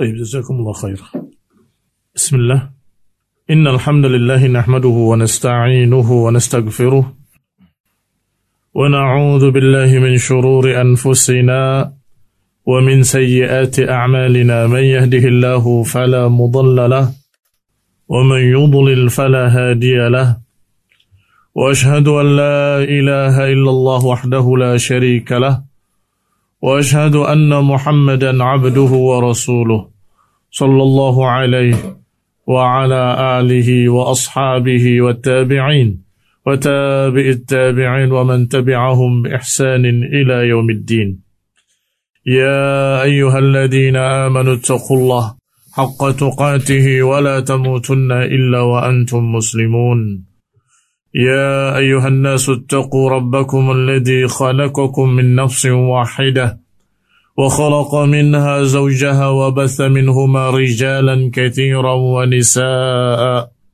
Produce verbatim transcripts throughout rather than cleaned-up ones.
طيب جزاكم الله خير. بسم الله. إن الحمد لله نحمده ونستعينه ونستغفره ونعوذ بالله من شرور أنفسنا ومن سيئات أعمالنا من يهده الله فلا مضل له ومن يضلل فلا هادي له وأشهد أن لا إله إلا الله وحده لا شريك له وأشهد أن محمدا عبده ورسوله صلى الله عليه وعلى آله وأصحابه والتابعين وتابع التابعين ومن تبعهم بإحسان إلى يوم الدين. يا أيها الذين آمنوا اتقوا الله حق تقاته ولا تموتن إلا وأنتم مسلمون. يا أيها الناس اتقوا ربكم الذي خلقكم من نفس واحدة وخلق منها زوجها وبث منهما رجالا كثيرا ونساء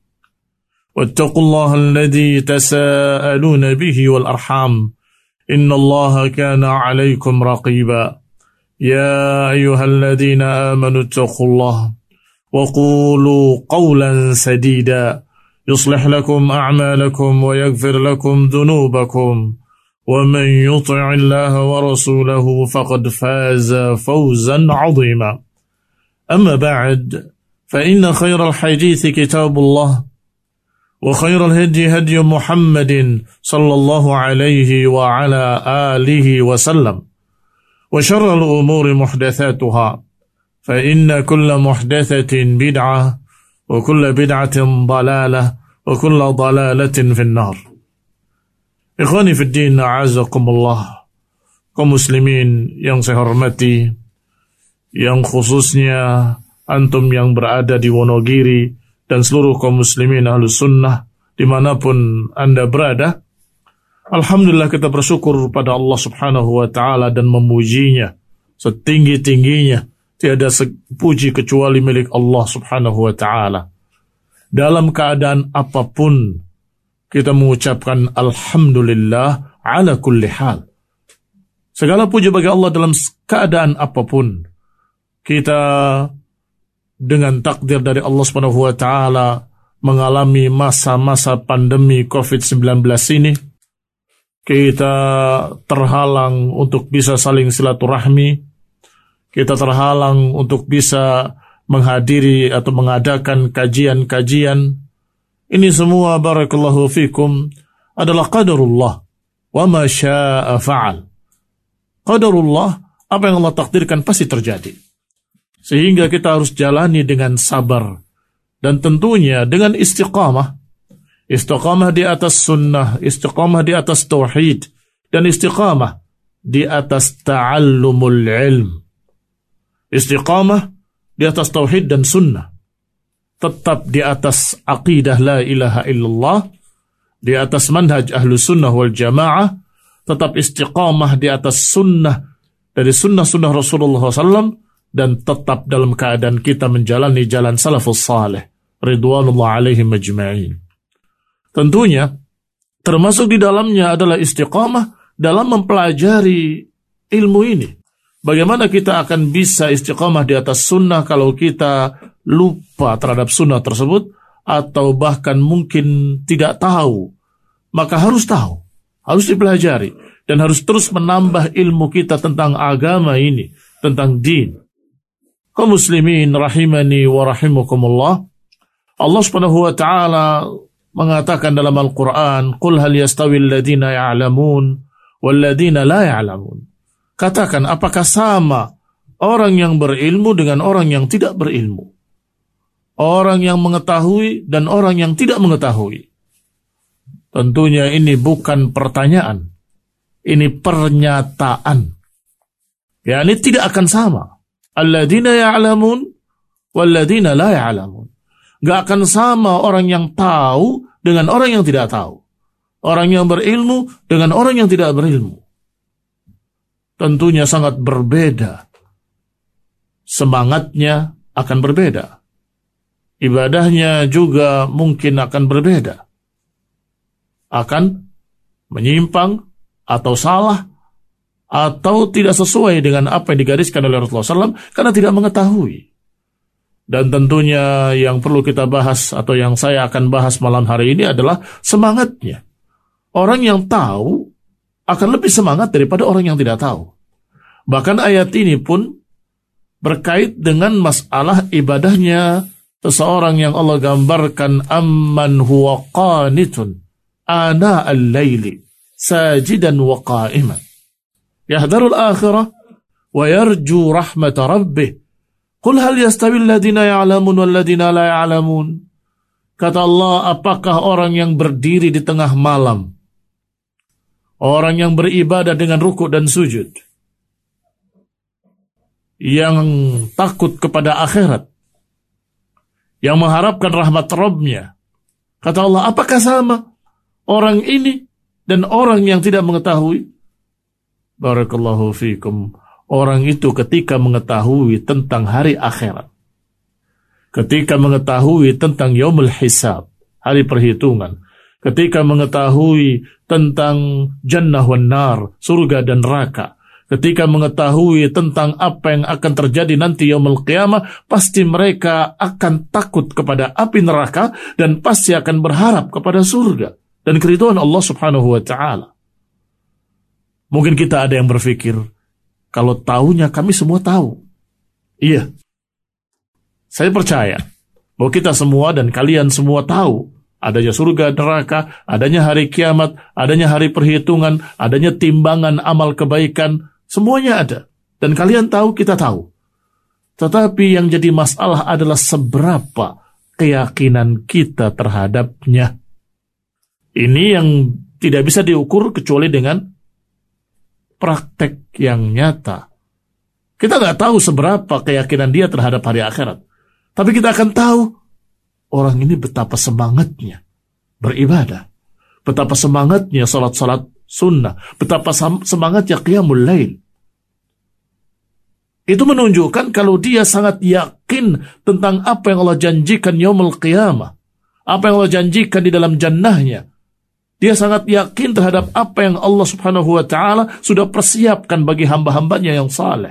واتقوا الله الذي تساءلون به والأرحام إن الله كان عليكم رقيبا. يا أيها الذين آمنوا اتقوا الله وقولوا قولا سديدا يصلح لكم أعمالكم ويغفر لكم ذنوبكم ومن يطع الله ورسوله فقد فاز فوزا عظيما. أما بعد فإن خير الحديث كتاب الله وخير الهدي هدي محمد صلى الله عليه وعلى آله وسلم وشر الأمور محدثاتها فإن كل محدثة بدعة وكل بدعة ضلالة وكل ضلالة في النار. Ikhwani fi din, a'azakumullah, kaum muslimin yang saya hormati, yang khususnya antum yang berada di Wonogiri dan seluruh kaum muslimin ahlus sunnah dimanapun anda berada. Alhamdulillah kita bersyukur pada Allah subhanahu wa ta'ala dan memujinya setinggi-tingginya. Tiada puji kecuali milik Allah subhanahu wa ta'ala. Dalam keadaan apapun, kita mengucapkan Alhamdulillah ala kulli hal. Segala puji bagi Allah dalam keadaan apapun. Kita dengan takdir dari Allah subhanahu wa ta'ala mengalami masa-masa pandemi covid sembilan belas ini. Kita terhalang untuk bisa saling silaturahmi. Kita terhalang untuk bisa menghadiri atau mengadakan kajian-kajian. Ini semua barakallahu fikum adalah qadarullah. Wa ma syaa fa'al. Qadarullah, apa yang Allah takdirkan pasti terjadi. Sehingga kita harus jalani dengan sabar. Dan tentunya dengan istiqamah. Istiqamah di atas sunnah, istiqamah di atas tauhid, dan istiqamah di atas ta'allumul ilm. Istiqamah di atas tauhid dan sunnah. Tetap di atas aqidah la ilaha illallah, di atas manhaj ahlus sunnah wal jamaah, tetap istiqamah di atas sunnah dari sunnah-sunnah Rasulullah shallallahu alaihi wasallam, dan tetap dalam keadaan kita menjalani jalan salafus salih ridwanullah alaihim ajma'in. Tentunya termasuk di dalamnya adalah istiqamah dalam mempelajari ilmu ini. Bagaimana kita akan bisa istiqamah di atas sunnah kalau kita lupa terhadap sunnah tersebut, atau bahkan mungkin tidak tahu? Maka harus tahu, harus dipelajari, dan harus terus menambah ilmu kita tentang agama ini, tentang din. Kaum muslimin rahimani wa rahimakumullah, Allah subhanahu wa ta'ala mengatakan dalam Al-Quran, Qul hal yastawi alladhina ya'lamun walladhina la ya'lamun. Katakan, apakah sama orang yang berilmu dengan orang yang tidak berilmu? Orang yang mengetahui dan orang yang tidak mengetahui. Tentunya ini bukan pertanyaan. Ini pernyataan. Ya, ini tidak akan sama. Alladzina ya'lamun walladzina la ya'lamun. Gak akan sama orang yang tahu dengan orang yang tidak tahu. Orang yang berilmu dengan orang yang tidak berilmu. Tentunya sangat berbeda. Semangatnya akan berbeda. Ibadahnya juga mungkin akan berbeda. Akan menyimpang atau salah atau tidak sesuai dengan apa yang digariskan oleh Rasulullah shallallahu alaihi wasallam karena tidak mengetahui. Dan tentunya yang perlu kita bahas atau yang saya akan bahas malam hari ini adalah semangatnya. Orang yang tahu akan lebih semangat daripada orang yang tidak tahu. Bahkan ayat ini pun berkait dengan masalah ibadahnya seseorang yang Allah gambarkan, amman huwa qanitun ana al-laili sajidan wa qa'iman yahdharul akhirah wa yarju rahmata rabbih. Qul hal yastawi alladhina ya'lamun wal ladhina la ya'lamun. Kata Allah, apakah orang yang berdiri di tengah malam, orang yang beribadah dengan rukuk dan sujud, yang takut kepada akhirat, yang mengharapkan rahmat Rabb-Nya, kata Allah, apakah sama orang ini dan orang yang tidak mengetahui? Barakallahu fikum. Orang itu ketika mengetahui tentang hari akhirat, ketika mengetahui tentang yaumul hisab, hari perhitungan, ketika mengetahui tentang jannah wan nar, surga dan neraka, ketika mengetahui tentang apa yang akan terjadi nanti yaumul qiyamah, pasti mereka akan takut kepada api neraka dan pasti akan berharap kepada surga dan keridhaan Allah Subhanahu wa taala. Mungkin kita ada yang berpikir, kalau tahunya kami semua tahu. Iya. Saya percaya bahwa kita semua dan kalian semua tahu adanya surga, neraka, adanya hari kiamat, adanya hari perhitungan, adanya timbangan amal kebaikan, semuanya ada. Dan kalian tahu, kita tahu. Tetapi yang jadi masalah adalah seberapa keyakinan kita terhadapnya. Ini yang tidak bisa diukur kecuali dengan praktek yang nyata. Kita nggak tahu seberapa keyakinan dia terhadap hari akhirat. Tapi kita akan tahu orang ini betapa semangatnya beribadah, betapa semangatnya salat-salat sunnah, betapa semangatnya qiyamul lail. Itu menunjukkan kalau dia sangat yakin tentang apa yang Allah janjikan yaumul qiyamah, apa yang Allah janjikan di dalam jannahnya. Dia sangat yakin terhadap apa yang Allah Subhanahu wa taala sudah persiapkan bagi hamba-hambanya yang saleh.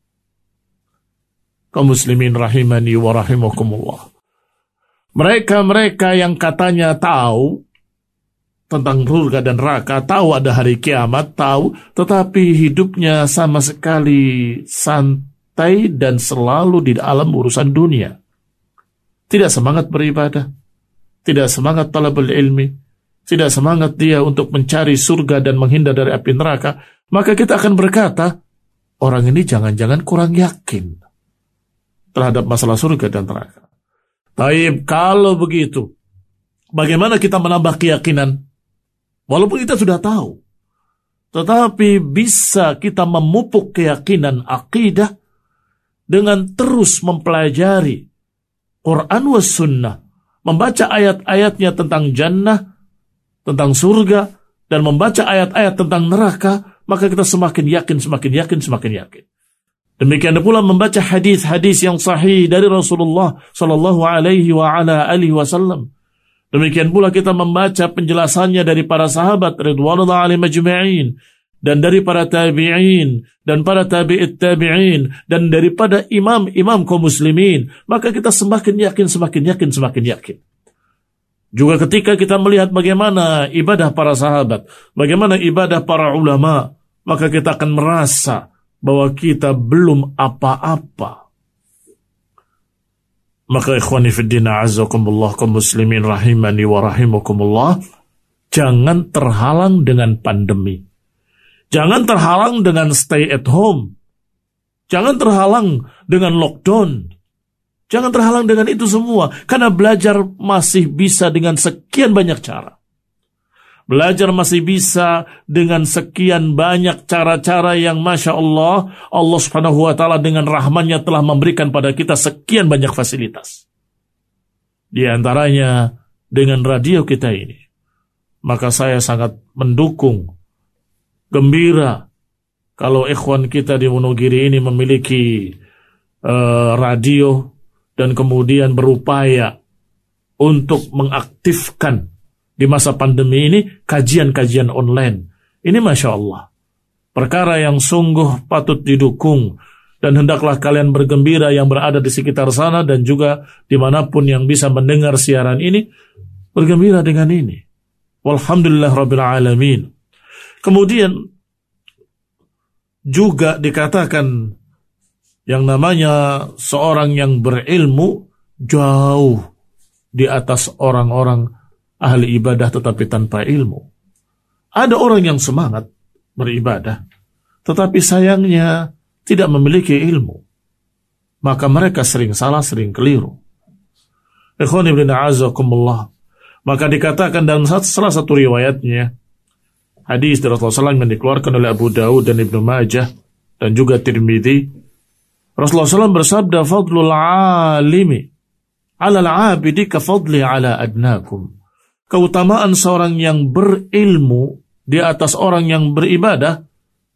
Kaum muslimin rahimani wa rahimakumullah. Mereka-mereka yang katanya tahu tentang surga dan neraka, tahu ada hari kiamat, tahu, tetapi hidupnya sama sekali santai dan selalu di dalam urusan dunia. Tidak semangat beribadah, tidak semangat talabul ilmi, tidak semangat dia untuk mencari surga dan menghindar dari api neraka, maka kita akan berkata, orang ini jangan-jangan kurang yakin terhadap masalah surga dan neraka. Taib, kalau begitu, bagaimana kita menambah keyakinan? Walaupun kita sudah tahu, tetapi bisa kita memupuk keyakinan akidah dengan terus mempelajari Quran was sunnah, membaca ayat-ayatnya tentang jannah, tentang surga, dan membaca ayat-ayat tentang neraka, maka kita semakin yakin, semakin yakin, semakin yakin. Demikian pula membaca hadis-hadis yang sahih dari Rasulullah sallallahu alaihi wa ala alihi wasallam. Demikian pula kita membaca penjelasannya dari para sahabat ridwanullah alaihim ajma'in, dan dari para tabi'in, dan para tabi'it tabi'in, dan daripada imam-imam kaum muslimin, maka kita semakin yakin, semakin yakin, semakin yakin. Juga ketika kita melihat bagaimana ibadah para sahabat, bagaimana ibadah para ulama, maka kita akan merasa bahwa kita belum apa-apa. Maka ikhwani fiddina azakumullah kaum muslimin rahimani wa rahimakumullah, jangan terhalang dengan pandemi. Jangan terhalang dengan stay at home. Jangan terhalang dengan lockdown. Jangan terhalang dengan itu semua, karena belajar masih bisa dengan sekian banyak cara. Belajar masih bisa dengan sekian banyak cara-cara yang Masya Allah, Allah subhanahu wa ta'ala dengan rahmannya telah memberikan pada kita sekian banyak fasilitas. Di antaranya dengan radio kita ini. Maka saya sangat mendukung, gembira, kalau ikhwan kita di Wonogiri ini memiliki uh, radio, dan kemudian berupaya untuk mengaktifkan di masa pandemi ini kajian-kajian online. Ini Masya Allah, perkara yang sungguh patut didukung Dan hendaklah kalian bergembira yang berada di sekitar sana dan juga dimanapun yang bisa mendengar siaran ini, bergembira dengan ini. Walhamdulillah Rabbil Alamin. Kemudian juga dikatakan yang namanya seorang yang berilmu jauh di atas orang-orang ahli ibadah tetapi tanpa ilmu. Ada orang yang semangat beribadah, tetapi sayangnya tidak memiliki ilmu. Maka mereka sering salah, sering keliru. Ikhwan ibn a'azakumullah. Maka dikatakan dalam salah satu riwayatnya, hadis dari Rasulullah shallallahu alaihi wasallam yang dikeluarkan oleh Abu Dawud dan Ibnu Majah dan juga Tirmidzi, Rasulullah shallallahu alaihi wasallam bersabda, "Fadlul alimi 'ala al-'abidi ka fadli 'ala adnakum." Keutamaan seorang yang berilmu di atas orang yang beribadah,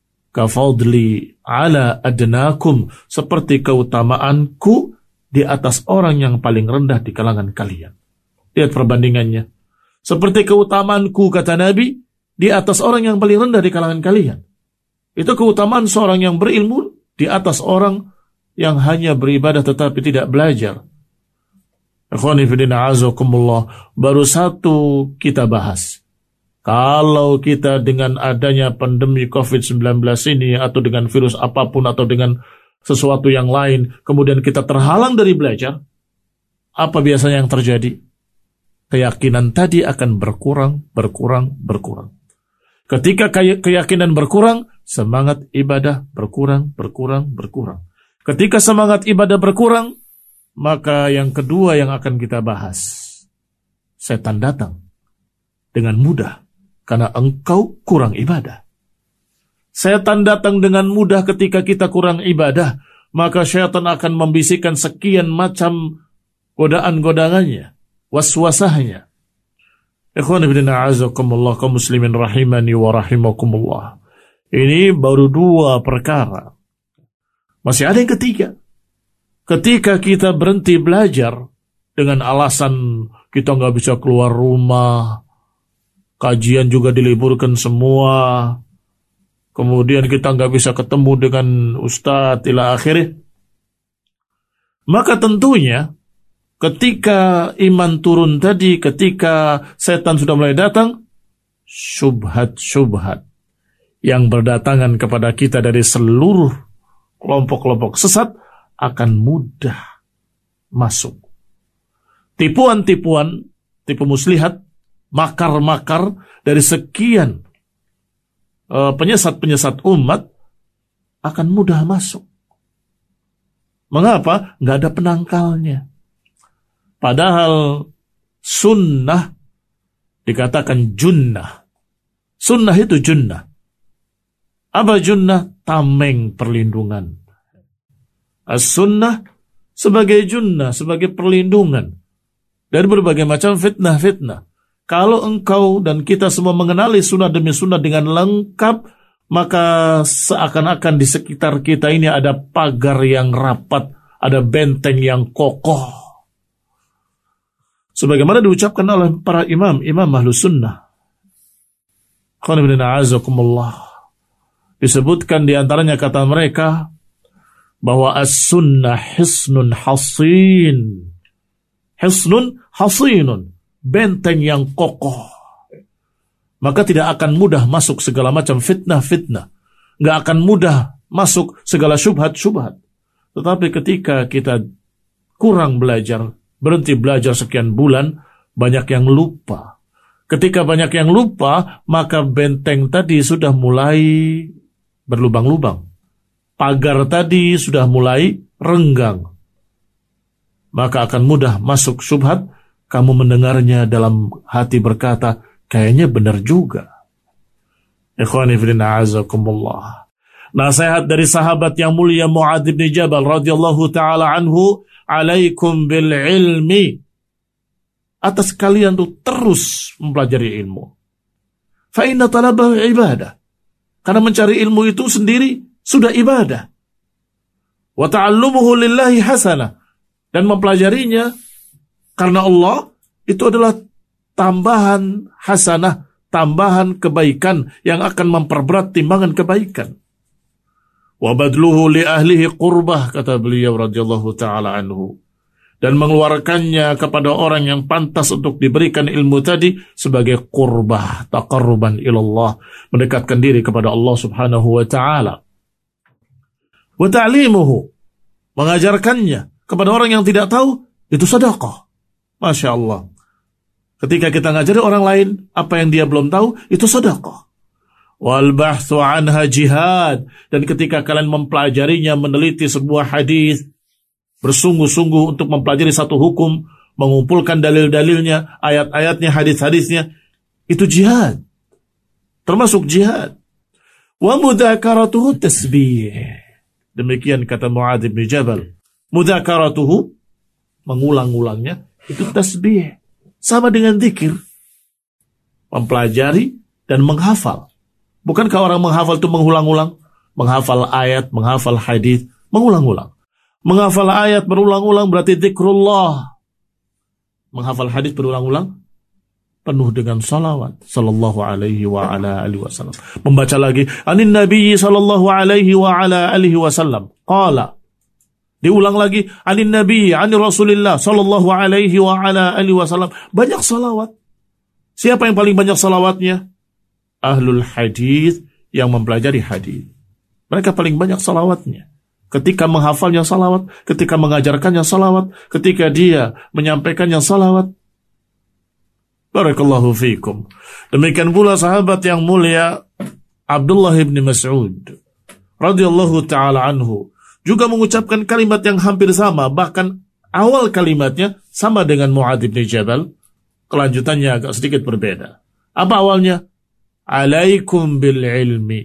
kafadli ala adnakum, seperti keutamaanku di atas orang yang paling rendah di kalangan kalian. Lihat perbandingannya. Seperti keutamaanku, kata Nabi, di atas orang yang paling rendah di kalangan kalian. Itu keutamaan seorang yang berilmu di atas orang yang hanya beribadah tetapi tidak belajar. Ikhwani fillah azakumullah, baru satu kita bahas. Kalau kita dengan adanya pandemi covid sembilan belas ini, atau dengan virus apapun, atau dengan sesuatu yang lain, kemudian kita terhalang dari belajar, apa biasanya yang terjadi? Keyakinan tadi akan berkurang, berkurang, berkurang. Ketika keyakinan berkurang, semangat ibadah berkurang, berkurang, berkurang. Ketika semangat ibadah berkurang, maka yang kedua yang akan kita bahas, setan datang dengan mudah. Karena engkau kurang ibadah. Setan datang dengan mudah ketika kita kurang ibadah. Maka syaitan akan membisikkan sekian macam godaan-godaannya, waswasahnya. Ikhwan ibn a'azakumullah, kaum muslimin rahimani wa rahimakumullah. Ini baru dua perkara. Masih ada yang ketiga. Ketika kita berhenti belajar dengan alasan kita nggak bisa keluar rumah, kajian juga diliburkan semua, kemudian kita nggak bisa ketemu dengan ustadz ila akhirnya, maka tentunya ketika iman turun tadi, ketika setan sudah mulai datang, syubhat-syubhat yang berdatangan kepada kita dari seluruh kelompok-kelompok sesat akan mudah masuk. Tipuan-tipuan, tipu muslihat, makar-makar dari sekian uh, penyesat-penyesat umat akan mudah masuk. Mengapa? Nggak ada penangkalnya. Padahal sunnah dikatakan junnah. Sunnah itu junnah. Apa junnah? Tameng perlindungan. As-sunnah sebagai junnah, sebagai perlindungan dari berbagai macam fitnah-fitnah. Kalau engkau dan kita semua mengenali sunnah demi sunnah dengan lengkap, maka seakan-akan di sekitar kita ini ada pagar yang rapat, ada benteng yang kokoh. Sebagaimana diucapkan oleh para imam, imam ahlus sunnah. Disebutkan diantaranya kata mereka, bahwa as-sunnah hisnun hasin. Hisnun hasinun. Benteng yang kokoh. Maka tidak akan mudah masuk segala macam fitnah-fitnah. Nggak akan mudah masuk segala syubhat-syubhat. Tetapi ketika kita kurang belajar, berhenti belajar sekian bulan, banyak yang lupa. Ketika banyak yang lupa, maka benteng tadi sudah mulai berlubang-lubang. Pagar tadi sudah mulai renggang. Maka akan mudah masuk syubhat. Kamu mendengarnya dalam hati berkata, kayaknya benar juga. Ikhwani fillah a'azakumullah. Nasihat dari sahabat yang mulia Mu'adz bin Jabal radhiyallahu taala anhu, alaikum bil ilmi. Atas kalian tuh terus mempelajari ilmu. Fa inna talabahu ibadah. Karena mencari ilmu itu sendiri sudah ibadah. Wa ta'allumuhu lillahi hasanah. Dan mempelajarinya karena Allah itu adalah tambahan hasanah, tambahan kebaikan yang akan memperberat timbangan kebaikan. Wa badluhu li ahlihi qurbah, kata beliau radhiyallahu ta'ala anhu. Dan mengeluarkannya kepada orang yang pantas untuk diberikan ilmu tadi sebagai qurbah, taqarruban ilallah, mendekatkan diri kepada Allah subhanahu wa ta'ala. Wa ta'limuhu, mengajarkannya kepada orang yang tidak tahu, itu sedekah. Masya Allah. Ketika kita ngajari orang lain apa yang dia belum tahu, itu sedekah. Wal bahthu anha jihad, dan ketika kalian mempelajarinya, meneliti sebuah hadis, bersungguh-sungguh untuk mempelajari satu hukum, mengumpulkan dalil-dalilnya, ayat-ayatnya, hadis-hadisnya, itu jihad. Termasuk jihad. Wa mudzakaratuhu tasbih. Demikian kata Mu'adz bin Jabal. Mudzakaratuhu, mengulang-ulangnya, itu tasbih. Sama dengan zikir. Mempelajari dan menghafal. Bukankah orang menghafal itu mengulang-ulang? Menghafal ayat, menghafal hadis, mengulang-ulang. Menghafal ayat berulang-ulang berarti zikrullah. Menghafal hadis berulang-ulang penuh dengan salawat sallallahu alaihi wa ala alihi wasallam. Membaca lagi anin nabi sallallahu alaihi wa ala alihi wasallam qala. Diulang lagi anin nabi anin rasulillah sallallahu alaihi wa ala alihi wasallam. Banyak salawat. Siapa yang paling banyak salawatnya? Ahlul hadis, yang mempelajari hadis. Mereka paling banyak salawatnya. Ketika menghafalnya salawat, ketika mengajarkannya salawat, ketika dia menyampaikannya salawat. Barakallahu fiikum. Demikian pula sahabat yang mulia Abdullah bin Mas'ud radhiyallahu ta'ala anhu juga mengucapkan kalimat yang hampir sama, bahkan awal kalimatnya sama dengan Mu'adz bin Jabal, kelanjutannya agak sedikit berbeda. Apa awalnya? Alaikum bil ilmi.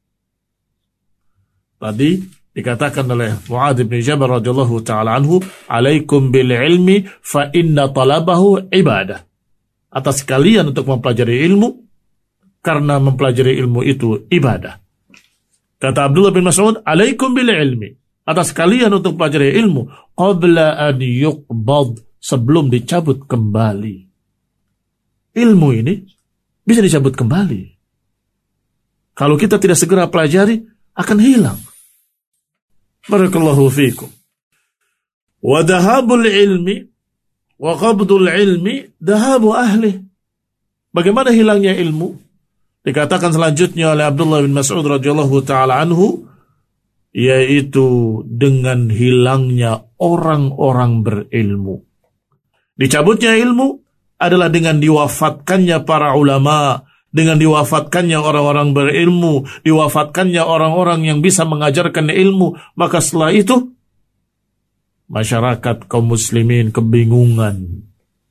Tadi dikatakan oleh Mu'adz bin Jabal radhiyallahu ta'ala anhu, alaikum bil ilmi fa inna talabahu ibadah. Atas kalian untuk mempelajari ilmu, karena mempelajari ilmu itu ibadah. Kata Abdullah bin Mas'ud, alaikum bil ilmi. Atas kalian untuk mempelajari ilmu, qabla an yuqbad, sebelum dicabut kembali. Ilmu ini bisa dicabut kembali. Kalau kita tidak segera pelajari, akan hilang. Barakallahu fiikum. Wa dhahabul ilmi wa qabdul ilmi dhahabu ahli. Bagaimana hilangnya ilmu? Dikatakan selanjutnya oleh Abdullah bin Mas'ud radhiyallahu ta'ala anhu, yaitu dengan hilangnya orang-orang berilmu. Dicabutnya ilmu adalah dengan diwafatkannya para ulama, dengan diwafatkannya orang-orang berilmu, diwafatkannya orang-orang yang bisa mengajarkan ilmu. Maka setelah itu, masyarakat kaum muslimin kebingungan.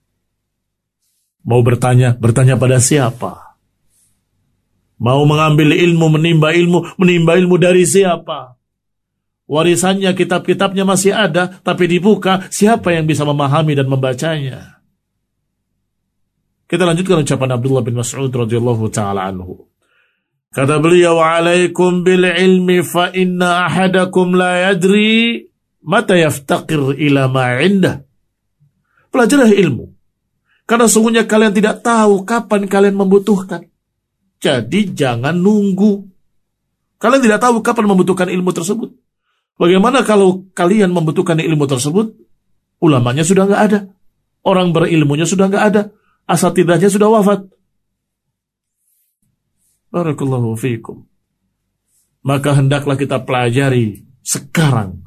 Mau bertanya, bertanya pada siapa? Mau mengambil ilmu, menimba ilmu, menimba ilmu dari siapa? Warisannya, kitab-kitabnya masih ada, tapi dibuka, siapa yang bisa memahami dan membacanya? Kita lanjutkan ucapan Abdullah bin Mas'ud radhiyallahu ta'ala anhu. Kata beliau, alaikum bil ilmi fa inna ahadakum la yadri mata yaftaqir ila ma indah. Pelajarilah ilmu, karena sungguhnya kalian tidak tahu kapan kalian membutuhkan. Jadi jangan nunggu. Kalian tidak tahu kapan membutuhkan ilmu tersebut. Bagaimana kalau kalian membutuhkan ilmu tersebut? Ulamanya sudah nggak ada, orang berilmunya sudah nggak ada, asatidahnya sudah wafat. Barakallahu fiikum. Maka hendaklah kita pelajari sekarang.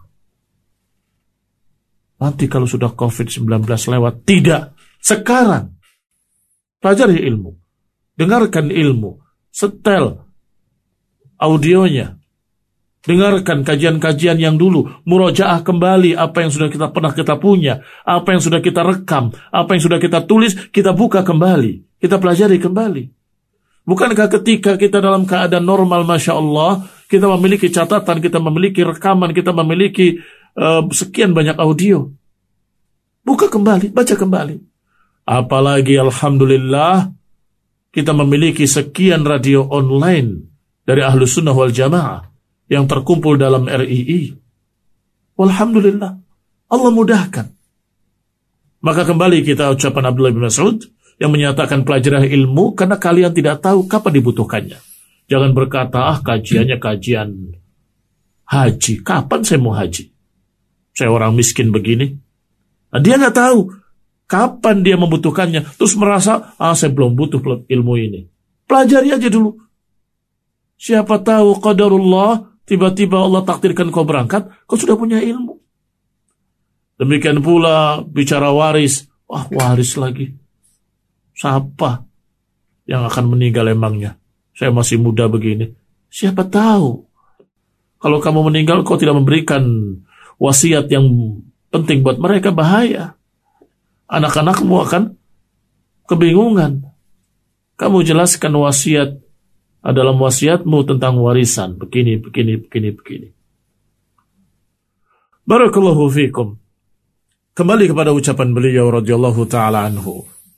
Nanti kalau sudah covid sembilan belas lewat, tidak. Sekarang. Pelajari ilmu. Dengarkan ilmu. Setel audionya. Dengarkan kajian-kajian yang dulu. Murojaah kembali apa yang sudah kita pernah kita punya. Apa yang sudah kita rekam. Apa yang sudah kita tulis. Kita buka kembali. Kita pelajari kembali. Bukankah ketika kita dalam keadaan normal, Masya Allah, kita memiliki catatan, kita memiliki rekaman, kita memiliki uh, sekian banyak audio. Buka kembali, baca kembali. Apalagi Alhamdulillah, kita memiliki sekian radio online dari Ahlus Sunnah wal Jamaah yang terkumpul dalam R I I. Alhamdulillah, Allah mudahkan. Maka kembali kita ucapan Abdullah bin Mas'ud yang menyatakan pelajarilah ilmu karena kalian tidak tahu kapan dibutuhkannya. Jangan berkata, ah kajiannya kajian haji. Kapan saya mau haji? Saya orang miskin begini. Nah, dia nggak tahu kapan dia membutuhkannya. Terus merasa, ah saya belum butuh ilmu ini. Pelajari aja dulu. Siapa tahu qadarullah, tiba-tiba Allah takdirkan kau berangkat, kau sudah punya ilmu. Demikian pula bicara waris. Wah, waris lagi. Siapa yang akan meninggal emangnya? Saya masih muda begini. Siapa tahu kalau kamu meninggal kau tidak memberikan wasiat yang penting buat mereka, bahaya. Anak-anakmu akan kebingungan. Kamu jelaskan wasiat dalam wasiatmu tentang warisan. Begini, begini, begini, begini. Barakallahu fikum. Kembali kepada ucapan beliau radhiyallahu ta'ala anhu.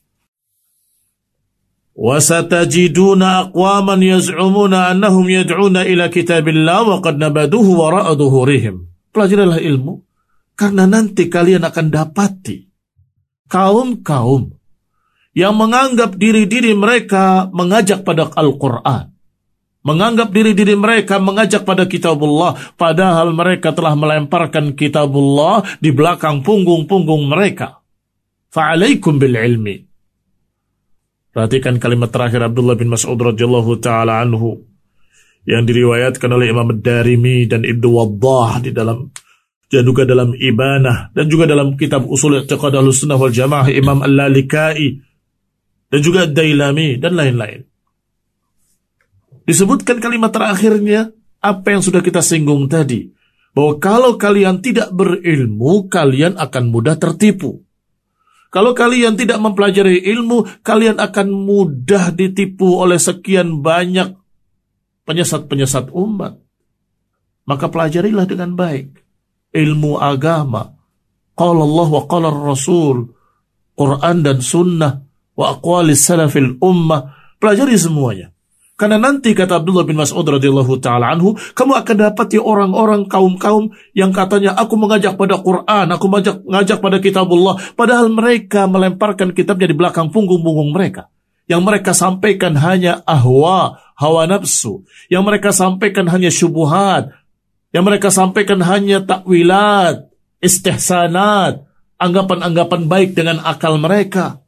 وَسَتَجِدُونَ أَقْوَامًا يَزْعُمُونَ أَنَّهُمْ يَدْعُونَ إِلَى كِتَابِ اللَّهِ وَقَدْ نَبَذُوهُ وَرَاءَ ظُهُورِهِمْ. Pelajarilah ilmu, karena nanti kalian akan dapati kaum-kaum yang menganggap diri-diri mereka mengajak pada Al-Quran, menganggap diri-diri mereka mengajak pada kitabullah, padahal mereka telah melemparkan kitabullah di belakang punggung-punggung mereka. Fa'alaikum bil ilmi. Perhatikan kalimat terakhir Abdullah bin Mas'ud radhiyallahu ta'ala anhu yang diriwayatkan oleh Imam Ad-Darimi dan Ibnu Waddah di dalam, dan juga dalam Ibanah, dan juga dalam kitab Ushul I'tiqad Ahlussunnah wal Jamaah Imam Al-Lalikai, dan juga Ad-Dailami dan lain-lain. Disebutkan kalimat terakhirnya apa yang sudah kita singgung tadi, bahwa kalau kalian tidak berilmu, kalian akan mudah tertipu. Kalau kalian tidak mempelajari ilmu, kalian akan mudah ditipu oleh sekian banyak penyesat-penyesat umat. Maka pelajarilah dengan baik ilmu agama. Qala Allah wa qala Rasul, Quran dan sunnah, wa aqwalis salafil ummah. Pelajari semuanya. Karena nanti kata Abdullah bin Mas'ud radhiyallahu ta'ala anhu, kamu akan dapati orang-orang kaum-kaum yang katanya aku mengajak pada Quran, aku mengajak, mengajak pada kitabullah, padahal mereka melemparkan kitabnya di belakang punggung-punggung mereka. Yang mereka sampaikan hanya ahwa, hawa nafsu. Yang mereka sampaikan hanya syubuhat. Yang mereka sampaikan hanya takwilat, istihsanat, anggapan-anggapan baik dengan akal mereka.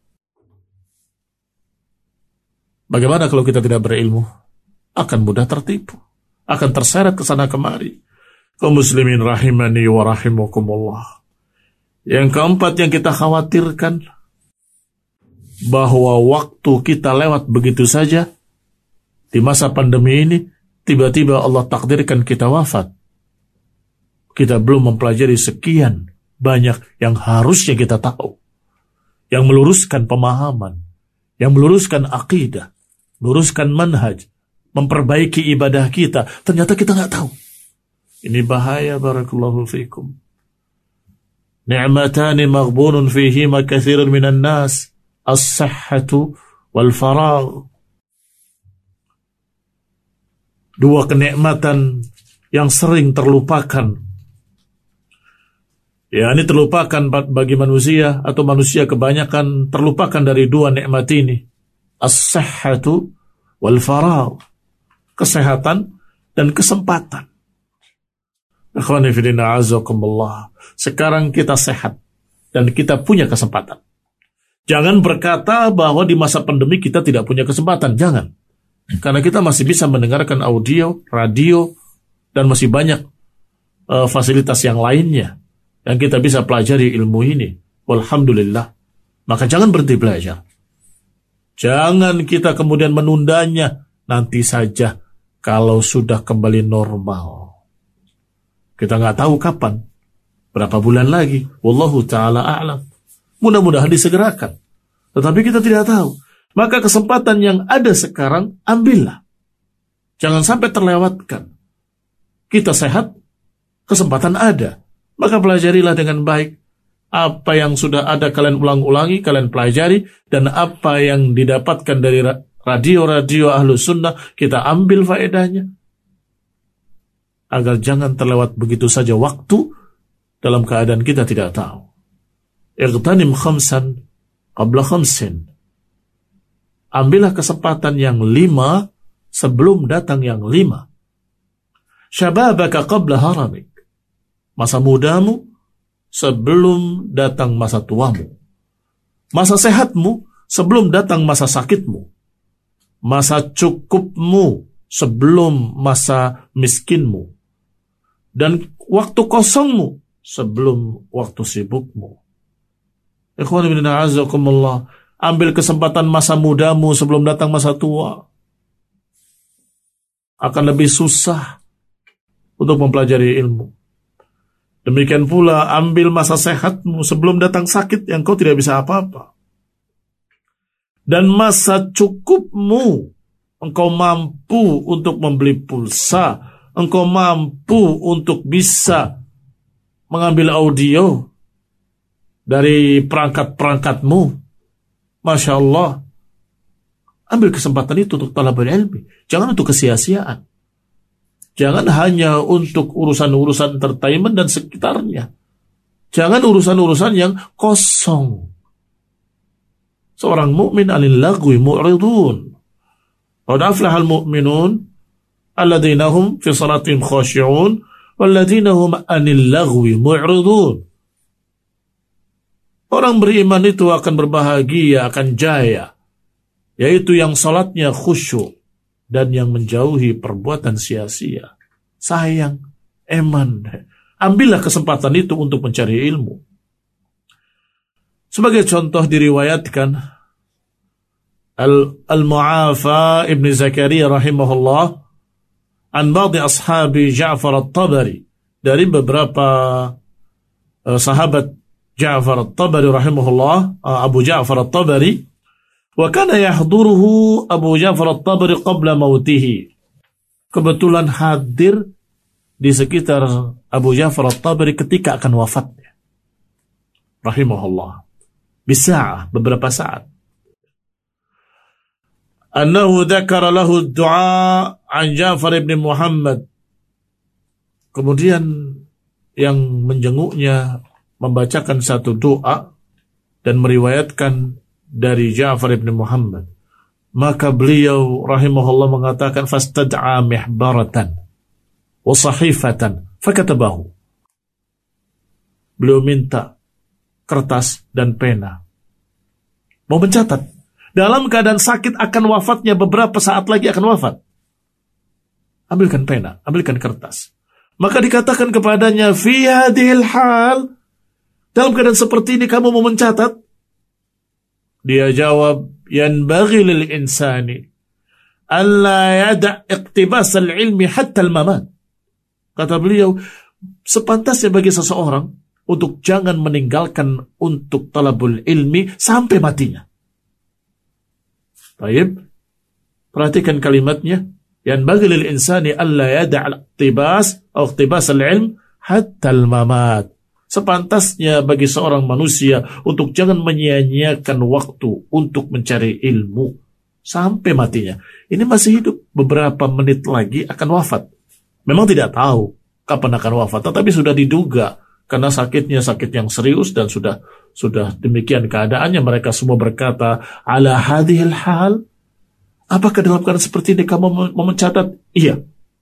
Bagaimana kalau kita tidak berilmu? Akan mudah tertipu, akan terseret ke sana kemari. Kaum muslimin rahimani wa rahimakumullah. Yang keempat yang kita khawatirkan, bahwa waktu kita lewat begitu saja. Di masa pandemi ini, tiba-tiba Allah takdirkan kita wafat. Kita belum mempelajari sekian banyak yang harusnya kita tahu, yang meluruskan pemahaman, yang meluruskan akidah, luruskan manhaj, memperbaiki ibadah kita. Ternyata kita nggak tahu. Ini bahaya, barakallahu fikum. Ni'matani maghbunun fihima katsirun minan nas, as-sihhatu wal faragh. Dua kenikmatan yang sering terlupakan. Ya, ini terlupakan bagi manusia, atau manusia kebanyakan terlupakan dari dua nikmat ini. As-sihhatu wal faragh. Kesehatan dan kesempatan. Ikhwani fillah azakumullah. Sekarang kita sehat dan kita punya kesempatan. Jangan berkata bahwa di masa pandemi kita tidak punya kesempatan. Jangan. Karena kita masih bisa mendengarkan audio, radio, dan masih banyak uh, fasilitas yang lainnya yang kita bisa pelajari ilmu ini. Walhamdulillah. Maka jangan berhenti belajar. Jangan kita kemudian menundanya. Nanti saja kalau sudah kembali normal. Kita nggak tahu kapan. Berapa bulan lagi. Wallahu ta'ala a'lam. Mudah-mudahan disegerakan. Tetapi kita tidak tahu. Maka kesempatan yang ada sekarang, ambillah. Jangan sampai terlewatkan. Kita sehat, kesempatan ada. Maka pelajarilah dengan baik. Apa yang sudah ada kalian ulang-ulangi, kalian pelajari. Dan apa yang didapatkan dari radio-radio Ahlus Sunnah, kita ambil faedahnya. Agar jangan terlewat begitu saja waktu dalam keadaan kita tidak tahu. Ightanim khamsan qabla khamsin. Ambillah kesempatan yang lima sebelum datang yang lima. Syababaka qabla haramik. Masa mudamu sebelum datang masa tuamu. Masa sehatmu sebelum datang masa sakitmu. Masa cukupmu sebelum masa miskinmu. Dan waktu kosongmu sebelum waktu sibukmu. Ikhwan ibn a'azakumullah, ambil kesempatan masa mudamu sebelum datang masa tua. Akan lebih susah untuk mempelajari ilmu. Demikian pula ambil masa sehatmu sebelum datang sakit yang kau tidak bisa apa-apa. Dan masa cukupmu, engkau mampu untuk membeli pulsa, engkau mampu untuk bisa mengambil audio dari perangkat-perangkatmu. Masya Allah. Ambil kesempatan itu untuk talabul ilmi. Jangan untuk kesia-siaan. Jangan hanya untuk urusan-urusan entertainment dan sekitarnya. Jangan urusan-urusan yang kosong. Seorang mukmin anil lagwi mu'ridun. Qad aflahal mu'minun alladzina hum fi salatihim khashi'un walladzina hum anil lagwi mu'ridun. Orang beriman itu akan berbahagia, akan jaya, yaitu yang salatnya khusyuk dan yang menjauhi perbuatan sia-sia. Sayang, eman, ambillah kesempatan itu untuk mencari ilmu. Sebagai contoh diriwayatkan Al-Mu'afa Ibn Zakaria rahimahullah an ba'di ashabi Ja'far at-Tabari, dari beberapa uh, sahabat Ja'far at-Tabari rahimahullah, uh, Abu Ja'far at-Tabari, wa kana yahduruhu Abu Ja'far at-Tabari qabla mautihi. Kebetulan hadir di sekitar Abu Ja'far at-Tabari ketika akan wafatnya. Rahimahullah. Bisa'ah, beberapa saat. Annahu dzakara lahu ad-du'a an Ja'far ibn Muhammad. Kemudian yang menjenguknya membacakan satu doa dan meriwayatkan dari Ja'far ibn Muhammad. Maka beliau rahimahullah mengatakan fastad'a mihbaratan wa sahifatan fakatabahu. Beliau minta kertas dan pena, mau mencatat. Dalam keadaan sakit akan wafatnya, beberapa saat lagi akan wafat. Ambilkan pena, ambilkan kertas. Maka dikatakan kepadanya, fi hadhil hal, dalam keadaan seperti ini kamu mau mencatat? Dia jawab, yanbaghi lil insani alla yada' iqtibas al-ilmi hatta al-mamat. Kata beliau, sepantasnya bagi seseorang untuk jangan meninggalkan untuk talabul ilmi sampai matinya. Baik, perhatikan kalimatnya. Yanbaghi lil insani alla yada' iqtibas atau iqtibas al-ilm hatta al-mamat. Sepantasnya bagi seorang manusia untuk jangan menyia-nyiakan waktu untuk mencari ilmu sampai matinya. Ini masih hidup, beberapa menit lagi akan wafat. Memang tidak tahu kapan akan wafat, tetapi sudah diduga karena sakitnya sakit yang serius dan sudah sudah demikian keadaannya. Mereka semua berkata, ala hadhil hal, apakah dalam keadaan seperti ini kamu mau mencatat? Iya.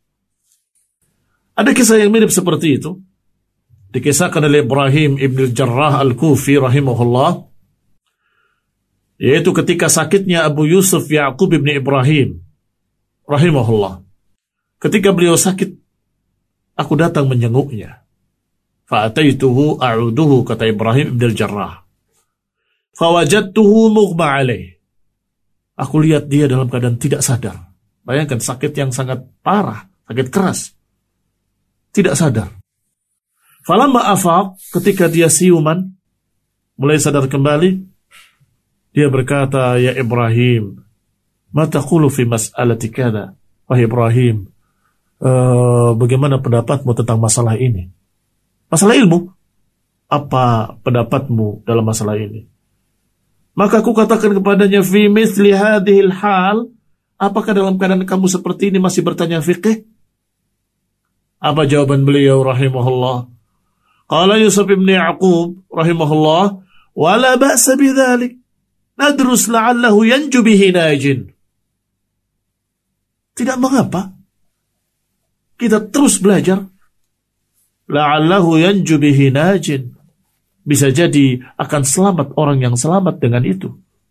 Ada kisah yang mirip seperti itu. Dikisahkan oleh Ibrahim ibn al-Jarrah al-Kufi rahimahullah, yaitu ketika sakitnya Abu Yusuf Ya'qub ibn Ibrahim rahimahullah. Ketika beliau sakit, aku datang menjenguknya. Fa'ataituhu a'uduhu, kata Ibrahim ibn al-Jarrah. Fawajadtuhu mughma alaih. Aku lihat dia dalam keadaan tidak sadar. Bayangkan sakit yang sangat parah, sakit keras. Tidak sadar. Falamma afaq, ketika dia siuman, mulai sadar kembali, dia berkata, ya Ibrahim, ma taqulu fi mas'alati kada? Wahai Ibrahim, uh, bagaimana pendapatmu tentang masalah ini? Masalah ilmu. Apa pendapatmu dalam masalah ini? Maka aku katakan kepadanya, fi mithli hadhil hal, apakah dalam keadaan kamu seperti ini masih bertanya fiqh? Apa jawaban beliau rahimahullah? Qala Yusuf ibn Ya'qub rahimahullah, wala ba'sa bidzalik, nadrus la'allahu yanju bihi najin. Tidak mengapa kita terus belajar. La'allahu yanju bihi najin. Bisa jadi akan selamat orang yang selamat dengan itu.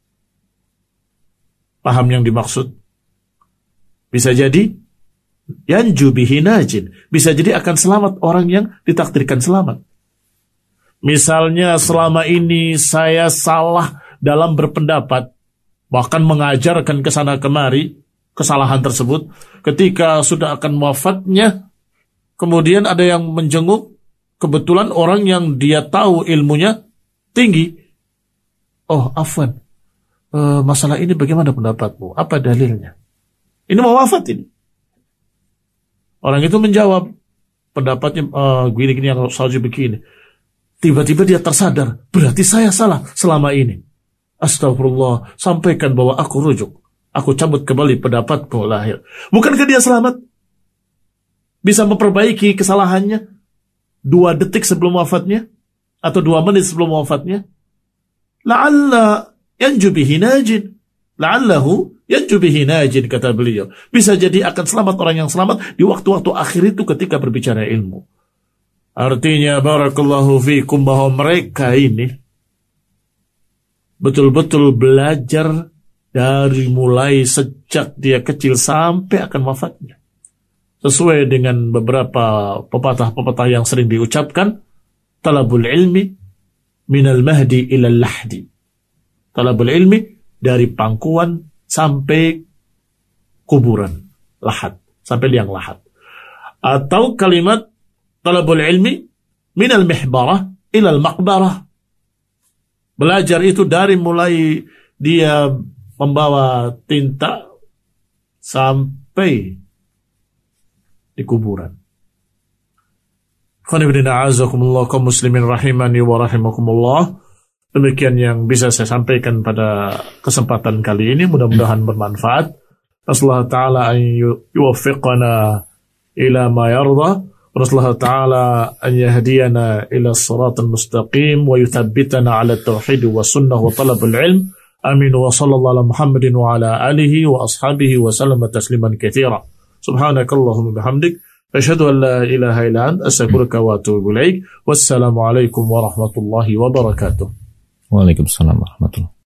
Paham yang dimaksud? Bisa jadi yanju bihi najin. Bisa jadi akan selamat orang yang ditakdirkan selamat. Misalnya selama ini saya salah dalam berpendapat, bahkan mengajarkan ke sana kemari kesalahan tersebut. Ketika sudah akan wafatnya, kemudian ada yang menjenguk, kebetulan orang yang dia tahu ilmunya tinggi. Oh, afwan, e, masalah ini bagaimana pendapatmu? Apa dalilnya? Ini mau wafat ini. Orang itu menjawab, pendapatnya e, gini-gini yang salju begini. Tiba-tiba dia tersadar, berarti saya salah selama ini. Astagfirullah, sampaikan bahwa aku rujuk. Aku cabut kembali pendapatku lahir. Bukankah dia selamat? Bisa memperbaiki kesalahannya dua detik sebelum wafatnya? Atau dua menit sebelum wafatnya? La'alla yanju bihi najin. La'allahu yanju bihi najin, kata beliau. Bisa jadi akan selamat orang yang selamat di waktu-waktu akhir itu ketika berbicara ilmu. Artinya, barakallahu fikum, bahwa mereka ini betul-betul belajar dari mulai sejak dia kecil sampai akan wafatnya. Sesuai dengan beberapa pepatah-pepatah yang sering diucapkan, talabul ilmi minal mahdi ilal lahdi. Talabul ilmi dari pangkuan sampai kuburan, lahat, sampai liang lahat. Atau kalimat talabul ilmi minal mihbarah ilal maqbarah. Belajar itu dari mulai dia membawa tinta sampai di kuburan. Khonibina a'azakumullah kaum muslimin rahimani wa rahimakumullah. Demikian yang bisa saya sampaikan pada kesempatan kali ini. Mudah-mudahan bermanfaat. Nasallahu ta'ala an yuwaffiqana ila ma yarda. Nasallahu ta'ala an yahdiyana ila as-siratal mustaqim wa yuthabbitana ala at-tauhid wa sunnah wa talabul ilm. Amin wa sallallahu ala Muhammadin wa ala alihi wa ashabihi wa sallama tasliman katsira. Subhanakallahumma bihamdik asyhadu an la ilaha illa anta astaghfiruka wa atubu ilaik. Wassalamu alaikum warahmatullahi wabarakatuh. Waalaikumsalam warahmatullahi wabarakatuh.